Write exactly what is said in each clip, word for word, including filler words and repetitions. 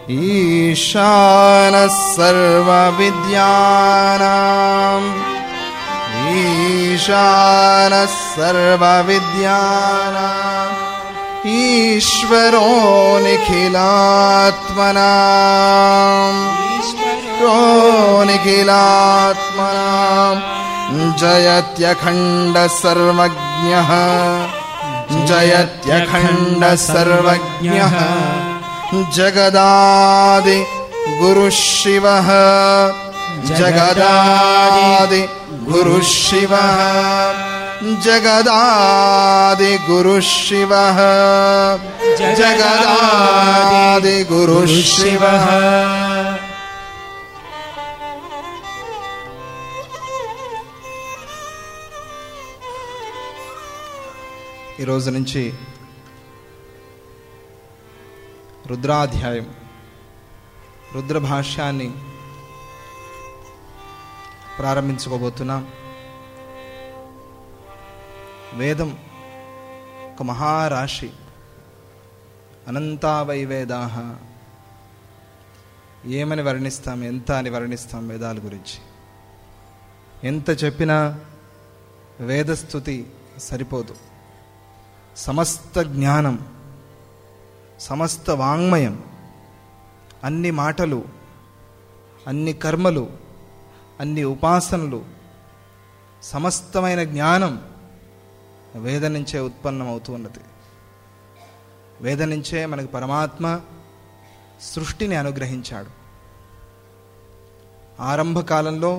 ఈశానః సర్వవిద్యానాం ఈశానః సర్వవిద్యానాం ఈశ్వరో నిఖిలాత్మనాం ఈశ్వరో నిఖిలాత్మనాం జయత్యఖండ సర్వజ్ఞః జయత్యఖండ సర్వజ్ఞః జగదాది గురు శివః జగదాది గురు శివః జగదాది గురు శివః జగదాది గురు శివః. ఈ రోజు నుంచి రుద్రాధ్యాయం రుద్ర భాష్యాన్ని ప్రారంభించుకోబోతున్నాం. వేదం ఒక మహారాశి, అనంతా వై వేదాః. ఏమని వర్ణిస్తాం, ఎంత అని వర్ణిస్తాం వేదాల గురించి. ఎంత చెప్పినా వేదస్తుతి సరిపోదు. సమస్త జ్ఞానం, సమస్త వాంగ్మయం, అన్ని మాటలు, అన్ని కర్మలు, అన్ని ఉపాసనలు, సమస్తమైన జ్ఞానం వేదం నుంచే ఉత్పన్నం అవుతూ ఉన్నది. వేదం నుంచే మనకు పరమాత్మ సృష్టిని అనుగ్రహించాడు. ఆరంభకాలంలో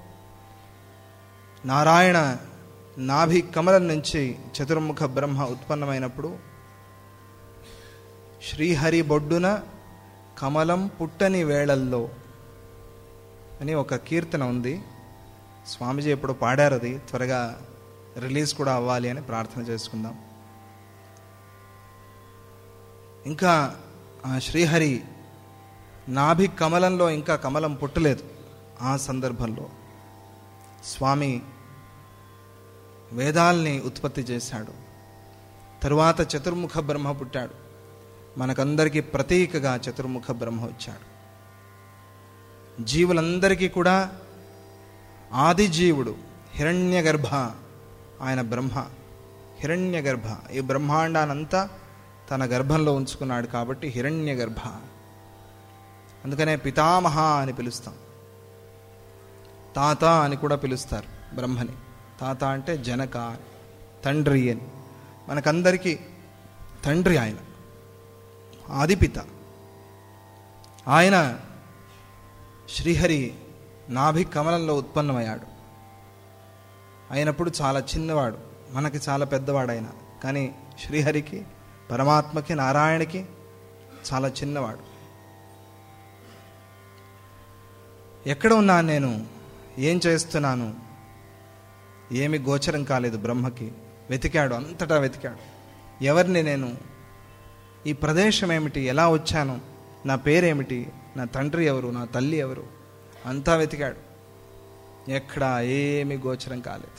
నారాయణ నాభి కమలం నుంచి చతుర్ముఖ బ్రహ్మ ఉత్పన్నమైనప్పుడు శ్రీహరి బొడ్డున కమలం పుట్టని వేళల్లో అని ఒక కీర్తన ఉంది. స్వామిజీ ఎప్పుడు పాడారు, అది త్వరగా రిలీజ్ కూడా అవ్వాలి అని ప్రార్థన చేసుకుందాం. ఇంకా ఆ శ్రీహరి నాభి కమలంలో ఇంకా కమలం పుట్టలేదు. ఆ సందర్భంలో స్వామి వేదాల్ని ఉత్పత్తి చేశాడు. తరువాత చతుర్ముఖ బ్రహ్మ పుట్టాడు. మనకందరికీ ప్రతీకగా చతుర్ముఖ బ్రహ్మ వచ్చాడు. జీవులందరికీ కూడా ఆది జీవుడు హిరణ్య గర్భ, ఆయన బ్రహ్మ హిరణ్య గర్భ. ఈ బ్రహ్మాండానంతా తన గర్భంలో ఉంచుకున్నాడు కాబట్టి హిరణ్య గర్భ. అందుకనే పితామహ అని పిలుస్తాం. తాత అని కూడా పిలుస్తారు బ్రహ్మని. తాత అంటే జనక, తండ్రి అని. మనకందరికీ తండ్రి ఆయన, ఆదిపిత. ఆయన శ్రీహరి నాభి కమలంలో ఉత్పన్నమయ్యాడు. అయినప్పుడు చాలా చిన్నవాడు, మనకి చాలా పెద్దవాడు ఆయన. కానీ శ్రీహరికి, పరమాత్మకి, నారాయణకి చాలా చిన్నవాడు. ఎక్కడ ఉన్నాను నేను, ఏం చేస్తున్నాను, ఏమి గోచరం కాలేదు బ్రహ్మకి. వెతికాడు, అంతటా వెతికాడు. ఎవరిని నేను, ఈ ప్రదేశం ఏమిటి, ఎలా వచ్చాను, నా పేరేమిటి, నా తండ్రి ఎవరు, నా తల్లి ఎవరు, అంతా వెతికాడు. ఎక్కడా ఏమి గోచరం కాలేదు.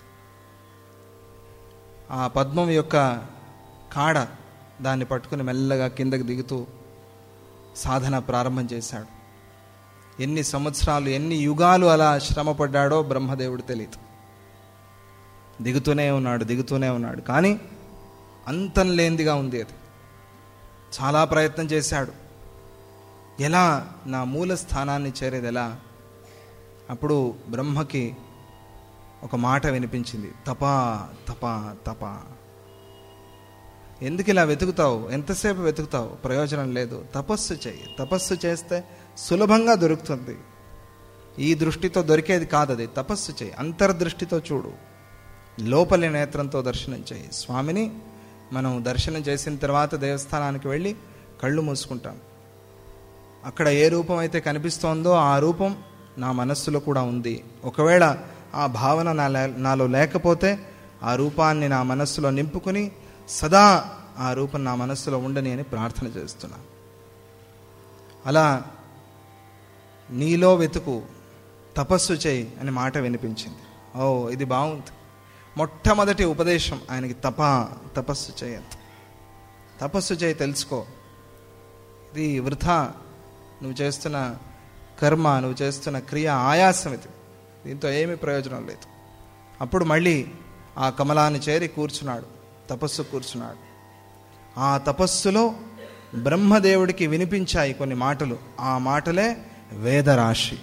ఆ పద్మం యొక్క కాడ దాన్ని పట్టుకుని మెల్లగా కిందకి దిగుతూ సాధన ప్రారంభం చేశాడు. ఎన్ని సంవత్సరాలు, ఎన్ని యుగాలు అలా శ్రమపడ్డాడో బ్రహ్మదేవుడు తెలియదు. దిగుతూనే ఉన్నాడు, దిగుతూనే ఉన్నాడు. కానీ అంతం లేనిదిగా ఉంది అది. చాలా ప్రయత్నం చేశాడు. ఎలా నా మూల స్థానాన్ని చేరేది ఎలా? అప్పుడు బ్రహ్మకి ఒక మాట వినిపించింది, తపా తపా తపా. ఎందుకు ఇలా వెతుకుతావు, ఎంతసేపు వెతుకుతావు, ప్రయోజనం లేదు, తపస్సు చేయి. తపస్సు చేస్తే సులభంగా దొరుకుతుంది. ఈ దృష్టితో దొరికేది కాదు అది. తపస్సు చేయి, అంతర్దృష్టితో చూడు, లోపలి నేత్రంతో దర్శనం చేయి. స్వామిని మనం దర్శనం చేసిన తర్వాత దేవస్థానానికి వెళ్ళి కళ్ళు మూసుకుంటాం. అక్కడ ఏ రూపం అయితే కనిపిస్తోందో ఆ రూపం నా మనస్సులో కూడా ఉంది. ఒకవేళ ఆ భావన నా నాలో లేకపోతే ఆ రూపాన్ని నా మనస్సులో నింపుకుని సదా ఆ రూపం నా మనస్సులో ఉండని అని ప్రార్థన చేస్తున్నా. అలా నీలో వెతుకు, తపస్సు చేయి అని మాట వినిపించింది. ఓ, ఇది బాగుంది. మొట్టమొదటి ఉపదేశం ఆయనకి, తప తపస్సు చేయద్దు, తపస్సు చేయి, తెలుసుకో. ఇది వృథా, నువ్వు చేస్తున్న కర్మ, నువ్వు చేస్తున్న క్రియ ఆయాసం ఇది, దీంతో ఏమీ ప్రయోజనం లేదు. అప్పుడు మళ్ళీ ఆ కమలాన్ని చేరి కూర్చున్నాడు, తపస్సు కూర్చున్నాడు. ఆ తపస్సులో బ్రహ్మదేవుడికి వినిపించాయి కొన్ని మాటలు. ఆ మాటలే వేదరాశి.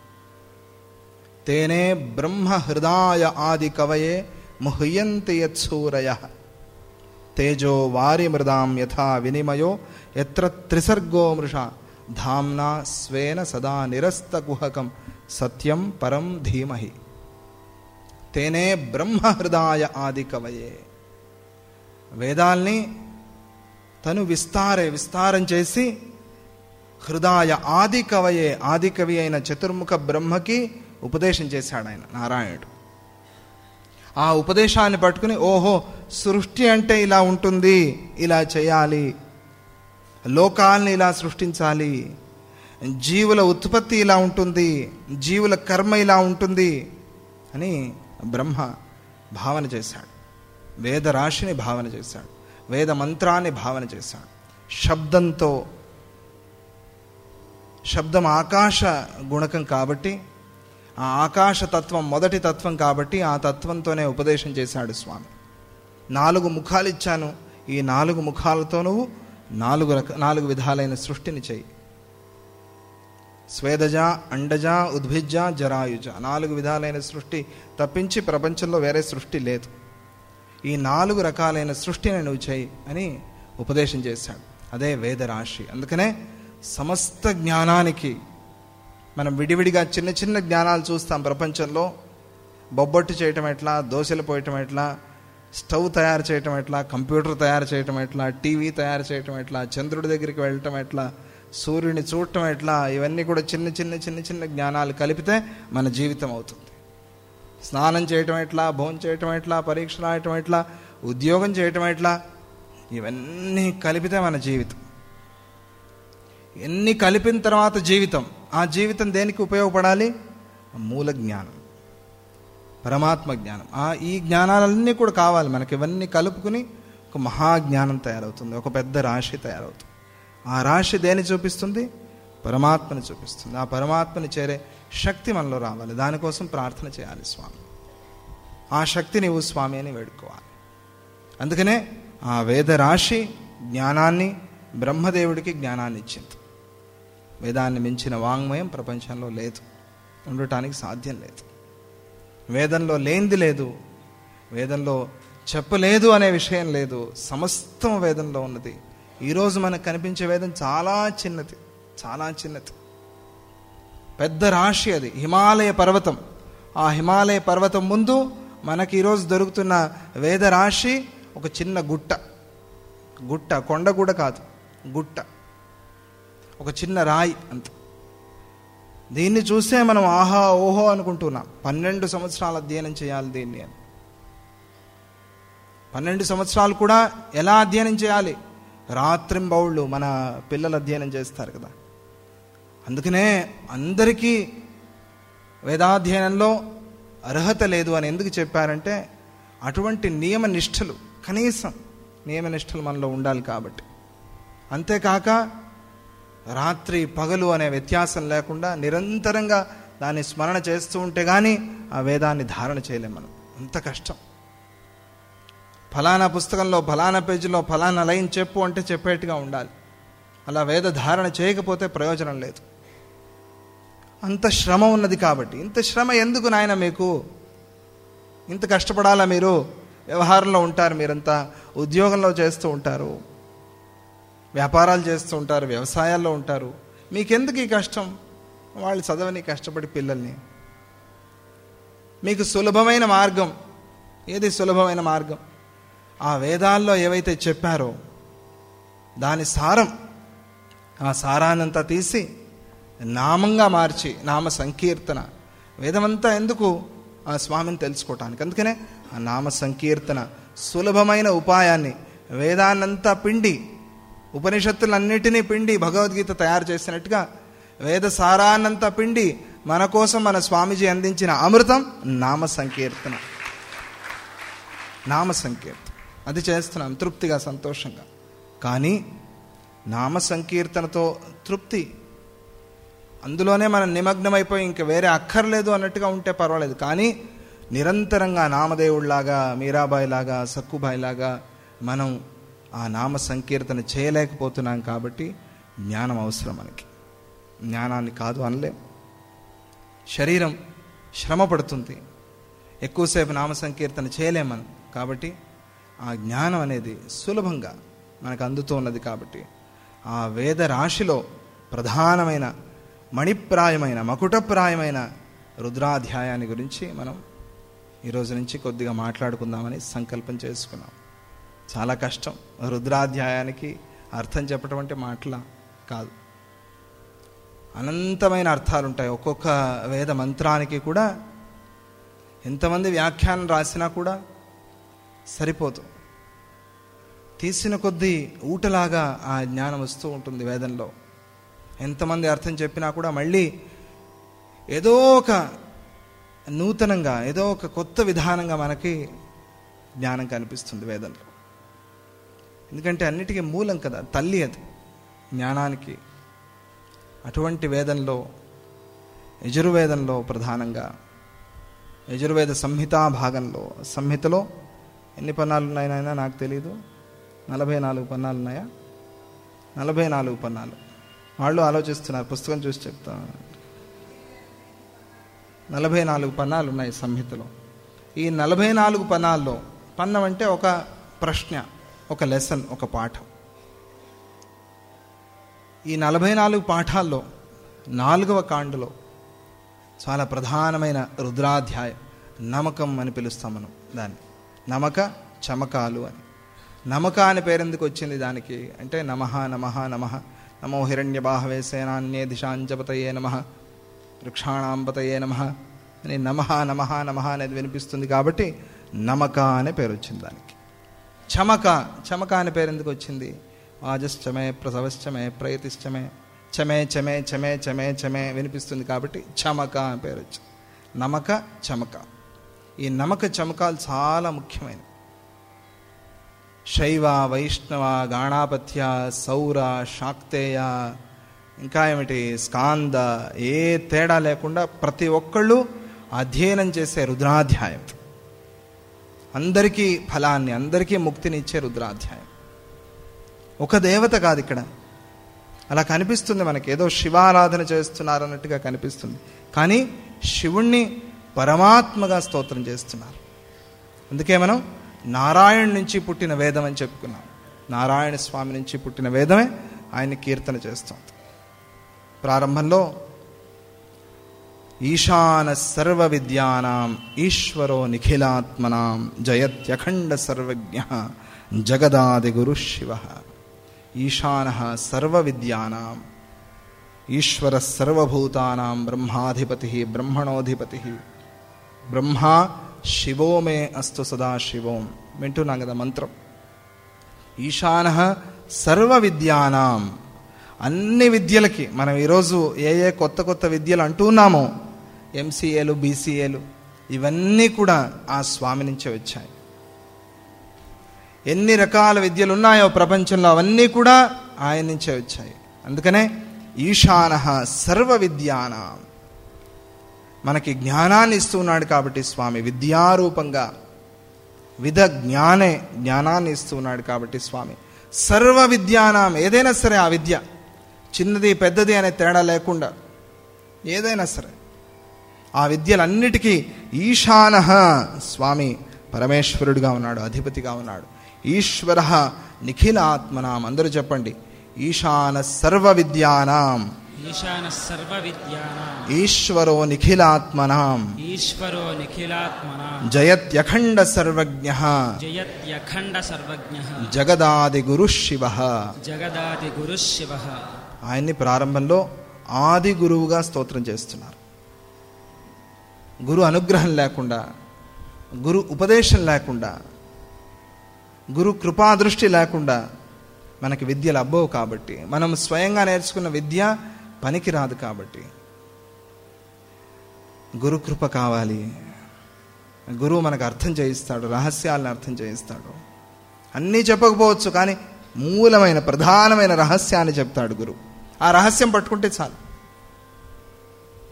తేనే బ్రహ్మ హృదయ ఆది కవయే ముహ్యంతి యత్సూరయః తేజో వారి మృదాం యథా వినిమయో యత్ర త్రిసర్గో మృషా ధామ్నా స్వేన సదా నిరస్త కుహకం సత్యం పరం ధీమహి. తేనే బ్రహ్మ హృదయ ఆది కవయే. వేదాల్ని తను విస్తారే విస్తారం చేసి హృదయ ఆది కవయే, ఆది కవి అయిన చతుర్ముఖ బ్రహ్మకి ఉపదేశం చేశాడు ఆయన నారాయణుడు. ఆ ఉపదేశాన్ని పట్టుకుని ఓహో సృష్టి అంటే ఇలా ఉంటుంది, ఇలా చేయాలి, లోకాల్ని ఇలా సృష్టించాలి, జీవుల ఉత్పత్తి ఇలా ఉంటుంది, జీవుల కర్మ ఇలా ఉంటుంది అని బ్రహ్మ భావన చేశాడు. వేదరాశిని భావన చేశాడు, వేద మంత్రాన్ని భావన చేశాడు. శబ్దంతో, శబ్దం ఆకాశ గుణకం కాబట్టి, ఆ ఆకాశ తత్వం మొదటి తత్వం కాబట్టి ఆ తత్వంతోనే ఉపదేశం చేశాడు స్వామి. నాలుగు ముఖాలు ఇచ్చాను, ఈ నాలుగు ముఖాలతో నువ్వు నాలుగు రక నాలుగు విధాలైన సృష్టిని చెయ్యి. స్వేదజ, అండజ, ఉద్భిజ్జ, జరాయుజ, నాలుగు విధాలైన సృష్టి తప్పించి ప్రపంచంలో వేరే సృష్టి లేదు. ఈ నాలుగు రకాలైన సృష్టిని నువ్వు చెయ్యి అని ఉపదేశం చేశాడు. అదే వేదరాశి. అందుకనే సమస్త జ్ఞానానికి, మనం విడివిడిగా చిన్న చిన్న జ్ఞానాలు చూస్తాం ప్రపంచంలో. బొబ్బట్టు చేయటం ఎట్లా, దోశలు పోయటం ఎట్లా, స్టవ్ తయారు చేయటం ఎట్లా, కంప్యూటర్ తయారు చేయటం ఎట్లా, టీవీ తయారు చేయటం ఎట్లా, చంద్రుడి దగ్గరికి వెళ్ళటం ఎట్లా, సూర్యుని చూడటం ఎట్లా, ఇవన్నీ కూడా చిన్న చిన్న చిన్న చిన్న జ్ఞానాలు కలిపితే మన జీవితం అవుతుంది. స్నానం చేయటం ఎట్లా, భోజనం చేయటం ఎట్లా, పరీక్ష రాయటం ఎట్లా, ఉద్యోగం చేయటం ఎట్లా, ఇవన్నీ కలిపితే మన జీవితం. ఎన్ని కలిపిన తర్వాత జీవితం, ఆ జీవితం దేనికి ఉపయోగపడాలి? మూల జ్ఞానం, పరమాత్మ జ్ఞానం. ఆ ఈ జ్ఞానాలన్నీ కూడా కావాలి మనకి. ఇవన్నీ కలుపుకుని ఒక మహాజ్ఞానం తయారవుతుంది, ఒక పెద్ద రాశి తయారవుతుంది. ఆ రాశి దేని చూపిస్తుంది? పరమాత్మని చూపిస్తుంది. ఆ పరమాత్మని చేరే శక్తి మనలో రావాలి. దానికోసం ప్రార్థన చేయాలి స్వామి. ఆ శక్తి నీవు స్వామి అని వేడుకోవాలి. అందుకనే ఆ వేదరాశి జ్ఞానాన్ని, బ్రహ్మదేవుడికి జ్ఞానాన్ని ఇచ్చింది. వేదాన్ని మించిన వాంగ్మయం ప్రపంచంలో లేదు, ఉండటానికి సాధ్యం లేదు. వేదంలో లేనిది లేదు, వేదంలో చెప్పలేదు అనే విషయం లేదు. సమస్తం వేదంలో ఉన్నది. ఈరోజు మనకు కనిపించే వేదం చాలా చిన్నది, చాలా చిన్నది. పెద్ద రాశి అది, హిమాలయ పర్వతం. ఆ హిమాలయ పర్వతం ముందు మనకి ఈరోజు దొరుకుతున్న వేద రాశి ఒక చిన్న గుట్ట. గుట్ట, కొండ కూడా కాదు, గుట్ట, ఒక చిన్న రాయి అంత. దీన్ని చూస్తే మనం ఆహా ఓహో అనుకుంటున్నాం. పన్నెండు సంవత్సరాలు అధ్యయనం చేయాలి దీన్ని అని. పన్నెండు సంవత్సరాలు కూడా ఎలా అధ్యయనం చేయాలి? రాత్రింబౌళ్ళు మన పిల్లలు అధ్యయనం చేస్తారు కదా. అందుకనే అందరికీ వేదాధ్యయనంలో అర్హత లేదు అని ఎందుకు చెప్పారంటే, అటువంటి నియమ నిష్ఠలు, కనీసం నియమ నిష్ఠలు మనలో ఉండాలి కాబట్టి. అంతేకాక రాత్రి పగలు అనే వ్యత్యాసం లేకుండా నిరంతరంగా దాన్ని స్మరణ చేస్తూ ఉంటే కానీ ఆ వేదాన్ని ధారణ చేయలేం మనం. అంత కష్టం. ఫలానా పుస్తకంలో ఫలానా పేజీలో ఫలానా లైన్ చెప్పు అంటే చెప్పేట్టుగా ఉండాలి. అలా వేద ధారణ చేయకపోతే ప్రయోజనం లేదు. అంత శ్రమ ఉన్నది కాబట్టి. ఇంత శ్రమ ఎందుకు నాయన మీకు? ఇంత కష్టపడాలా మీరు? వ్యవహారంలో ఉంటారు, మీరంతా ఉద్యోగంలో చేస్తూ ఉంటారు, వ్యాపారాలు చేస్తూ ఉంటారు, వ్యవసాయాల్లో ఉంటారు. మీకెందుకు ఈ కష్టం? వాళ్ళు చదవని కష్టపడి పిల్లల్ని. మీకు సులభమైన మార్గం ఏది? సులభమైన మార్గం ఆ వేదాల్లో ఏవైతే చెప్పారో దాని సారం, ఆ సారాన్నంతా తీసి నామంగా మార్చి, నామ సంకీర్తన. వేదమంతా ఎందుకు? ఆ స్వామిని తెలుసుకోవటానికి. అందుకనే ఆ నామ సంకీర్తన సులభమైన ఉపాయాన్ని, వేదాన్నంతా పిండి, ఉపనిషత్తులన్నిటినీ పిండి భగవద్గీత తయారు చేసినట్టుగా వేద సారాన్నంతా పిండి మన కోసం మన స్వామీజీ అందించిన అమృతం నామ సంకీర్తన. నామ సంకీర్తన అది చేస్తున్నాం తృప్తిగా, సంతోషంగా. కానీ నామ సంకీర్తనతో తృప్తి అందులోనే మనం నిమగ్నమైపోయి ఇంక వేరే అక్కర్లేదు అన్నట్టుగా ఉంటే పర్వాలేదు. కానీ నిరంతరంగా నామదేవుళ్లాగా, మీరాబాయి లాగా, సక్కుబాయి లాగా మనం ఆ నామ సంకీర్తన చేయలేకపోతున్నాం. కాబట్టి జ్ఞానం అవసరం మనకి. జ్ఞానాన్ని కాదు అనలేం. శరీరం శ్రమ పడుతుంది, ఎక్కువసేపు నామ సంకీర్తన చేయలేం మనం. కాబట్టి ఆ జ్ఞానం అనేది సులభంగా మనకు అందుతూ ఉన్నది. కాబట్టి ఆ వేద రాశిలో ప్రధానమైన మణిప్రాయమైన మకుటప్రాయమైన రుద్రాధ్యాయాన్ని గురించి మనం ఈరోజు నుంచి కొద్దిగా మాట్లాడుకుందామని సంకల్పం చేసుకున్నాం. చాలా కష్టం రుద్రాధ్యాయానికి అర్థం చెప్పడం అంటే మాటల కాదు. అనంతమైన అర్థాలు ఉంటాయి. ఒక్కొక్క వేద మంత్రానికి కూడా ఎంతమంది వ్యాఖ్యానం రాసినా కూడా సరిపోదు. తీసిన కొద్దీ ఊటలాగా ఆ జ్ఞానం వస్తూ ఉంటుంది వేదంలో. ఎంతమంది అర్థం చెప్పినా కూడా మళ్ళీ ఏదో ఒక నూతనంగా, ఏదో ఒక కొత్త విధానంగా మనకి జ్ఞానం కనిపిస్తుంది వేదంలో. ఎందుకంటే అన్నిటికీ మూలం కదా, తల్లి అది జ్ఞానానికి. అటువంటి వేదంలో, యజుర్వేదంలో ప్రధానంగా యజుర్వేద సంహితా భాగంలో, సంహితలో ఎన్ని పన్నాలు ఉన్నాయనైనా నాకు తెలీదు. నలభై నాలుగు పన్నాలు ఉన్నాయా? నలభై నాలుగు పన్నాలు. వాళ్ళు ఆలోచిస్తున్నారు, పుస్తకం చూసి చెప్తాను. నలభై నాలుగు పన్నాలు ఉన్నాయి సంహితలో. ఈ నలభై నాలుగు పన్నాల్లో, పన్నం అంటే ఒక ప్రశ్న, ఒక లెసన్, ఒక పాఠం. ఈ నలభై నాలుగు పాఠాల్లో నాలుగవ కాండలో చాలా ప్రధానమైన రుద్రాధ్యాయం నమకం అని పిలుస్తాం మనం దాన్ని. నమక చమకాలు అని. నమక అని పేరెందుకు వచ్చింది దానికి అంటే, నమః నమః నమః నమో హిరణ్యబాహవే సేనాన్యే దిశాంచపతయే నమః వృక్షాణాంపతయే నమః అని నమః నమః నమః అనేది వినిపిస్తుంది. కాబట్టి నమక అనే పేరు వచ్చింది దానికి. చమక, చమక అనే పేరు ఎందుకు వచ్చింది? ఆజశ్చమే, ప్రసవశ్చమే, ప్రయతిశ్చమే, చమే చమే చమే చమే చమే వినిపిస్తుంది. కాబట్టి చమక అని పేరు వచ్చింది. నమక చమక. ఈ నమక చమకాలు చాలా ముఖ్యమైనవి. శైవ, వైష్ణవ, గాణాపత్య, సౌర, శాక్తేయ, ఇంకా ఏమిటి స్కాంద, ఏ తేడా లేకుండా ప్రతి ఒక్కళ్ళు అధ్యయనం చేసే రుద్రాధ్యాయం. అందరికీ ఫలాన్ని, అందరికీ ముక్తిని ఇచ్చే రుద్రాధ్యాయం. ఒక దేవత కాదు ఇక్కడ. అలా కనిపిస్తుంది మనకి, ఏదో శివారాధన చేస్తున్నారు అన్నట్టుగా కనిపిస్తుంది. కానీ శివుణ్ణి పరమాత్మగా స్తోత్రం చేస్తున్నారు. అందుకే మనం నారాయణ నుంచి పుట్టిన వేదం అని చెప్పుకున్నాం. నారాయణ స్వామి నుంచి పుట్టిన వేదమే ఆయన్ని కీర్తన చేస్తుంది. ప్రారంభంలో ఈశాన సర్వ విద్యానాం ఈశ్వరో నిఖిలాత్మనాం జయత్యఖండ సర్వజ్ఞ జగదాది గురు శివ. ఈశాన సర్వ విద్యానాం ఈశ్వర సర్వభూతానాం బ్రహ్మాధిపతి బ్రహ్మణోధిపతి. బ్రహ్మా శివో మే అస్తు సదా శివోం. వింటున్నాం కదా మంత్రం. ఈశాన సర్వ విద్యానాం, అన్ని విద్యలకి. మనం ఈరోజు ఏ ఏ కొత్త కొత్త విద్యలు అంటున్నామో, ఎంసీఏలు, బీసీఏలు, ఇవన్నీ కూడా ఆ స్వామి నుంచే వచ్చాయి. ఎన్ని రకాల విద్యలు ఉన్నాయో ప్రపంచంలో అవన్నీ కూడా ఆయన నుంచే వచ్చాయి. అందుకనే ఈశాన సర్వ విద్యానాం, మనకి జ్ఞానాన్ని ఇస్తున్నాడు. కాబట్టి స్వామి విద్యారూపంగా, విధ జ్ఞానే, జ్ఞానాన్ని ఇస్తున్నాడు. కాబట్టి స్వామి సర్వ విద్యానాం, ఏదైనా సరే ఆ విద్య, చిన్నది పెద్దది అనే తేడా లేకుండా ఏదైనా సరే ఆ విద్యలన్నిటికీ ఈశాన స్వామి పరమేశ్వరుడిగా ఉన్నాడు, అధిపతిగా ఉన్నాడు. ఈశ్వర నిఖిల ఆత్మనాం. అందరూ చెప్పండి, ఈశాన సర్వ విద్యానాం ఈశాన సర్వ విద్యానాం ఈశ్వరో నిఖిలాత్మనాం ఈశ్వరో నిఖిలాత్మనాం జయత్యఖండ సర్వజ్ఞః జయత్యఖండ సర్వజ్ఞః జగదాది గురు శివ. జగదాది గురు శివ. ఆయన్ని ప్రారంభంలో ఆది గురువుగా స్తోత్రం చేస్తున్నారు. గురు అనుగ్రహం లేకుండా, గురు ఉపదేశం లేకుండా, గురు కృపాదృష్టి లేకుండా మనకి విద్యలు అబ్బవు. కాబట్టి మనం స్వయంగా నేర్చుకున్న విద్య పనికిరాదు. కాబట్టి గురు కృప కావాలి. గురువు మనకు అర్థం చేయిస్తాడు, రహస్యాలను అర్థం చేయిస్తాడు. అన్నీ చెప్పకపోవచ్చు, కానీ మూలమైన ప్రధానమైన రహస్యాన్ని చెప్తాడు గురువు. ఆ రహస్యం పట్టుకుంటే చాలు.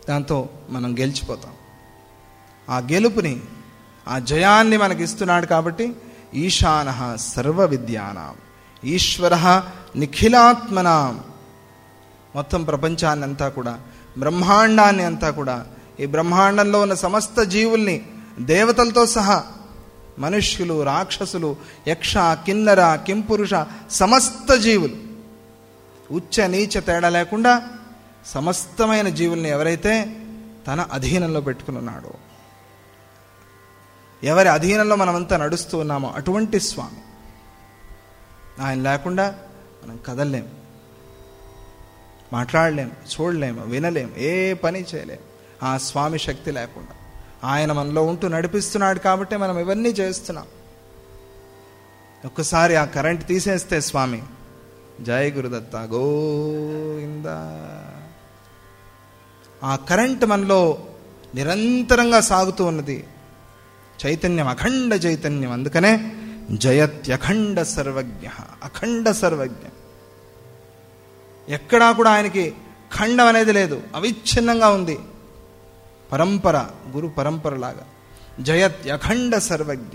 దాంతో మనం గెలిచిపోతాం. ఆ గెలుపుని, ఆ జయాన్ని మనకి ఇస్తున్నాడు కాబట్టి ఈశానః సర్వ విద్యానాం ఈశ్వరః నిఖిలాత్మనాం, మొత్తం ప్రపంచాన్ని అంతా కూడా, బ్రహ్మాండాన్ని అంతా కూడా, ఈ బ్రహ్మాండంలో ఉన్న సమస్త జీవుల్ని దేవతలతో సహా, మనుష్యులు, రాక్షసులు, యక్ష, కిన్నర, కింపురుష, సమస్త జీవులు, ఉచ్చ నీచ తేడా లేకుండా సమస్తమైన జీవుల్ని ఎవరైతే తన అధీనంలో పెట్టుకుని ఉన్నాడో, ఎవరి అధీనంలో మనమంతా నడుస్తూ ఉన్నామో అటువంటి స్వామి. ఆయన లేకుండా మనం కదలలేం, మాట్లాడలేం, చూడలేము, వినలేం, ఏ పని చేయలేం ఆ స్వామి శక్తి లేకుండా. ఆయన మనలో ఉంటూ నడిపిస్తున్నాడు కాబట్టి మనం ఇవన్నీ చేస్తున్నాం. ఒక్కసారి ఆ కరెంట్ తీసేస్తే స్వామి, జై గురుదత్త గోవింద, ఆ కరెంట్ మనలో నిరంతరంగా సాగుతూ ఉన్నది. చైతన్యం, అఖండ చైతన్యం. అందుకనే జయత్యఖండ సర్వజ్ఞ, అఖండ సర్వజ్ఞ. ఎక్కడా కూడా ఆయనకి ఖండం అనేది లేదు, అవిచ్ఛిన్నంగా ఉంది. పరంపర, గురు పరంపరలాగా. జయత్యఖండ సర్వజ్ఞ,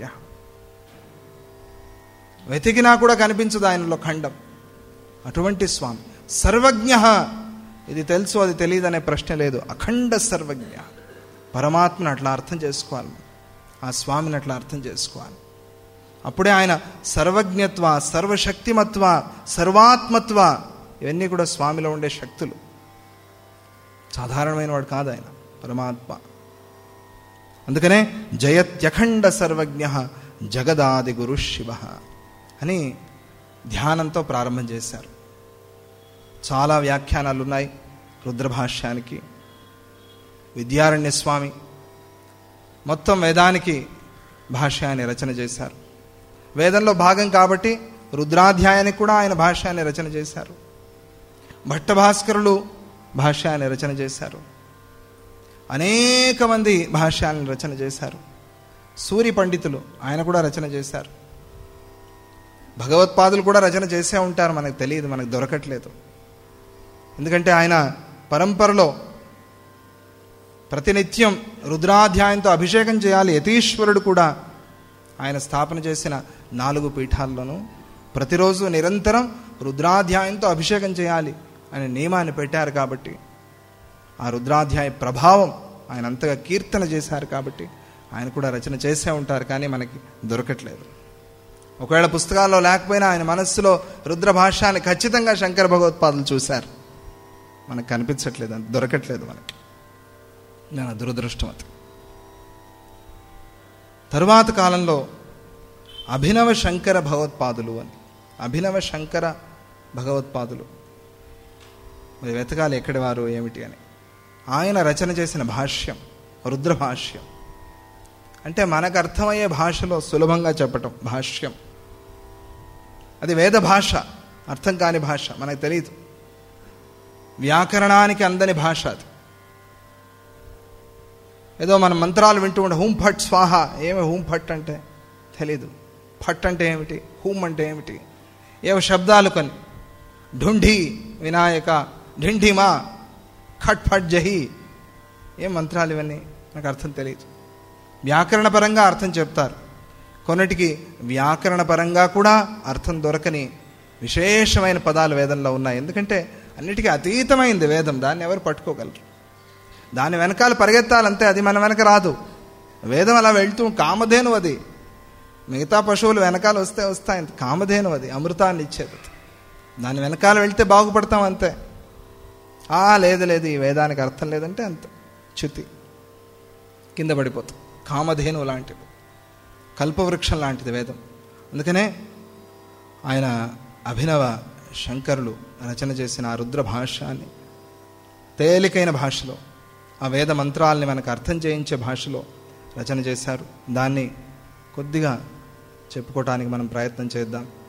వెతికినా కూడా కనిపించదు ఆయనలో ఖండం. అటువంటి స్వామి సర్వజ్ఞ. ఇది తెలుసు అది తెలియదు అనే ప్రశ్న లేదు. అఖండ సర్వజ్ఞ. పరమాత్మను అట్లా అర్థం చేసుకోవాలి, ఆ స్వామిని అట్లా అర్థం చేసుకోవాలి. అప్పుడే ఆయన సర్వజ్ఞత్వ, సర్వశక్తిమత్వ, సర్వాత్మత్వ, ఇవన్నీ కూడా స్వామిలో ఉండే శక్తులు. సాధారణమైన వాడు కాదు ఆయన, పరమాత్మ. అందుకనే జయత్యఖండ సర్వజ్ఞ జగదాది గురు శివ అని ధ్యానంతో ప్రారంభం చేశారు. చాలా వ్యాఖ్యానాలు ఉన్నాయి రుద్రభాష్యానికి. విద్యారణ్య స్వామి మొత్తం వేదానికి భాష్యాన్ని రచన చేశారు. వేదంలో భాగం కాబట్టి రుద్రాధ్యాయానికి కూడా ఆయన భాష్యాన్ని రచన చేశారు. భట్టభాస్కరులు భాష్యాన్ని రచన చేశారు. అనేక మంది భాష్యాలను రచన చేశారు. సూరి పండితులు ఆయన కూడా రచన చేశారు. భగవత్పాదులు కూడా రచన చేసే ఉంటారు, మనకు తెలియదు, మనకు దొరకట్లేదు. ఎందుకంటే ఆయన పరంపరలో ప్రతినిత్యం రుద్రాధ్యాయంతో అభిషేకం చేయాలి. యతీశ్వరుడు కూడా ఆయన స్థాపన చేసిన నాలుగు పీఠాల్లోనూ ప్రతిరోజు నిరంతరం రుద్రాధ్యాయంతో అభిషేకం చేయాలి అనే నియమాన్ని పెట్టారు. కాబట్టి ఆ రుద్రాధ్యాయ ప్రభావం ఆయన అంతగా కీర్తన చేశారు కాబట్టి ఆయన కూడా రచన చేసే ఉంటారు, కానీ మనకి దొరకట్లేదు. ఒకవేళ పుస్తకాల్లో లేకపోయినా ఆయన మనస్సులో రుద్ర భాష్యాన్ని ఖచ్చితంగా శంకర భగవత్పాదులు చూశారు. మనకు కనిపించట్లేదు, దొరకట్లేదు మనకి. నా దురదృష్టం అది. తరువాత కాలంలో అభినవ శంకర భగవత్పాదులు అని, అభినవ శంకర భగవత్పాదులు, మరి వెతకాలి ఎక్కడి వారు ఏమిటి అని. ఆయన రచన చేసిన భాష్యం రుద్ర భాష్యం అంటే మనకు అర్థమయ్యే భాషలో సులభంగా చెప్పటం భాష్యం. అది వేద భాష, అర్థం కాని భాష, మనకు తెలియదు. వ్యాకరణానికి అందని భాష అది. ఏదో మనం మంత్రాలు వింటూ ఉంటే హూం ఫట్ స్వాహ, ఏమి హూం ఫట్ అంటే తెలీదు. ఫట్ అంటే ఏమిటి, హూం అంటే ఏమిటి, ఏవో శబ్దాలు కొన్ని. ఢుంఢి వినాయక, ఢింఢిమా, ఖట్ ఫట్ జహి, ఏం మంత్రాలు ఇవన్నీ, నాకు అర్థం తెలియదు. వ్యాకరణ పరంగా అర్థం చెప్తారు. కొన్నిటికి వ్యాకరణ పరంగా కూడా అర్థం దొరకని విశేషమైన పదాలు వేదంలో ఉన్నాయి. ఎందుకంటే అన్నిటికీ అతీతమైంది వేదం, దాన్ని ఎవరు పట్టుకోగలరు. దాని వెనకాల పరిగెత్తాలంతే, అది మన వెనక రాదు. వేదం అలా వెళ్తూ కామధేను, అది మిగతా పశువులు వెనకాల వస్తే వస్తాయి, కామధేను అది అమృతాన్ని ఇచ్చేది. దాని వెనకాల వెళ్తే బాగుపడతాం అంతే. ఆ లేదు లేదు ఈ వేదానికి అర్థం లేదంటే అంత చ్యుతి, కింద పడిపోతాం. కామధేను లాంటిది, కల్పవృక్షం లాంటిది వేదం. అందుకనే ఆయన అభినవ శంకరులు రచన చేసిన ఆ రుద్ర భాష్యాన్ని తేలికైన భాషలో, ఆ వేద మంత్రాలని మనకు అర్థం చేయించే భాషలో రచన చేశారు. దాన్ని కొద్దిగా చెప్పుకోవటానికి మనం ప్రయత్నం చేద్దాం.